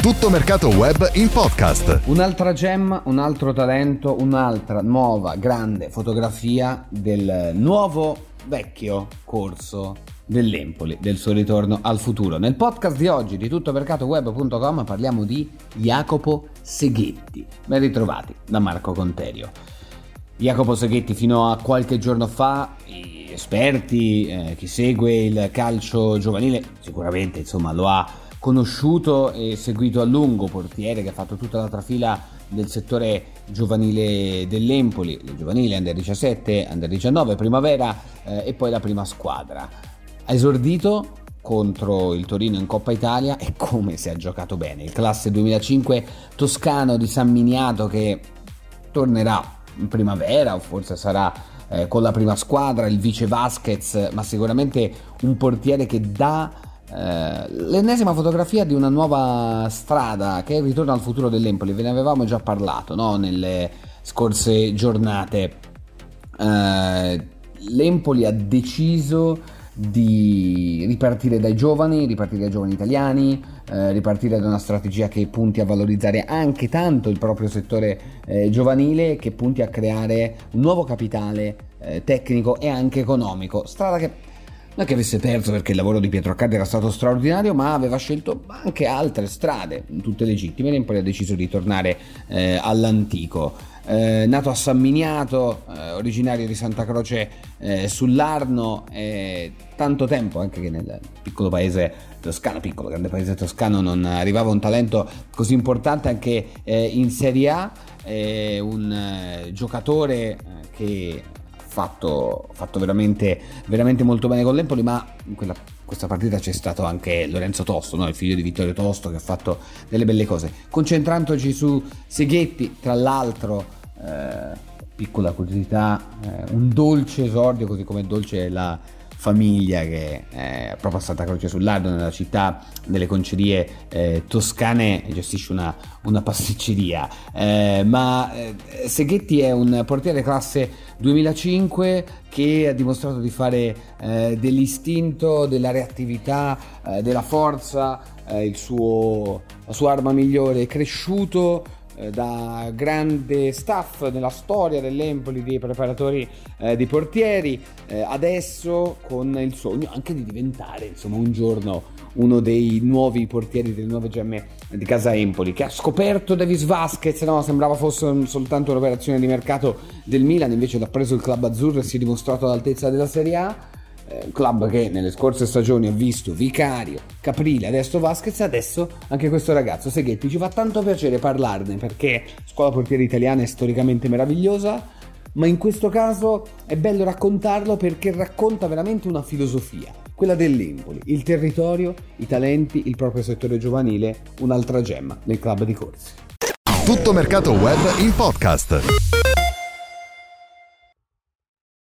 Tutto Mercato Web in podcast. Un'altra gemma, un altro talento, un'altra nuova grande fotografia del nuovo vecchio corso dell'Empoli, del suo ritorno al futuro. Nel podcast di oggi di tuttomercatoweb.com parliamo di Jacopo Seghetti. Ben ritrovati da Marco Conterio. Jacopo Seghetti, fino a qualche giorno fa gli esperti, chi segue il calcio giovanile sicuramente lo ha conosciuto e seguito a lungo, portiere che ha fatto tutta la trafila del settore giovanile dell'Empoli, il giovanile Under 17, Under 19, Primavera e poi la prima squadra. Ha esordito contro il Torino in Coppa Italia e come si è giocato bene. Il classe 2005 toscano di San Miniato che tornerà in primavera o forse sarà con la prima squadra, il vice Vasquez, ma sicuramente un portiere che dà l'ennesima fotografia di una nuova strada che è il ritorno al futuro dell'Empoli. Ve ne avevamo già parlato, no? Nelle scorse giornate. L'Empoli ha deciso di ripartire dai giovani italiani, ripartire da una strategia che punti a valorizzare anche tanto il proprio settore giovanile, che punti a creare un nuovo capitale tecnico e anche economico. Strada che non è che avesse perso, perché il lavoro di Pietro Accardi era stato straordinario, ma aveva scelto anche altre strade, tutte legittime. L'Empoli ha deciso di tornare all'antico. Nato a San Miniato, originario di Santa Croce sull'Arno, tanto tempo anche che nel piccolo paese toscano, grande paese toscano, non arrivava un talento così importante anche in Serie A. Un giocatore che fatto veramente molto bene con l'Empoli, ma in questa partita c'è stato anche Lorenzo Tosto, no? Il figlio di Vittorio Tosto, che ha fatto delle belle cose. Concentrandoci su Seghetti, tra l'altro, piccola curiosità, un dolce esordio, così come dolce è la famiglia che è proprio a Santa Croce sull'Arno, nella città delle concerie toscane, gestisce una pasticceria. Seghetti è un portiere classe 2005 che ha dimostrato di fare dell'istinto, della reattività, della forza la sua arma migliore. È cresciuto da grande staff nella storia dell'Empoli di preparatori di portieri, adesso con il sogno anche di diventare un giorno uno dei nuovi portieri, delle nuove gemme di casa Empoli, che ha scoperto Davis Vasquez, sembrava fosse soltanto un'operazione di mercato del Milan, invece l'ha preso il club azzurro e si è dimostrato all'altezza della Serie A. Club che nelle scorse stagioni ha visto Vicario, Caprile, adesso Vasquez, adesso anche questo ragazzo Seghetti. Ci fa tanto piacere parlarne, perché scuola portieri italiana è storicamente meravigliosa, ma in questo caso è bello raccontarlo perché racconta veramente una filosofia, quella dell'Empoli, il territorio, i talenti, il proprio settore giovanile, un'altra gemma nel club di Corsi. Tutto Mercato Web in podcast.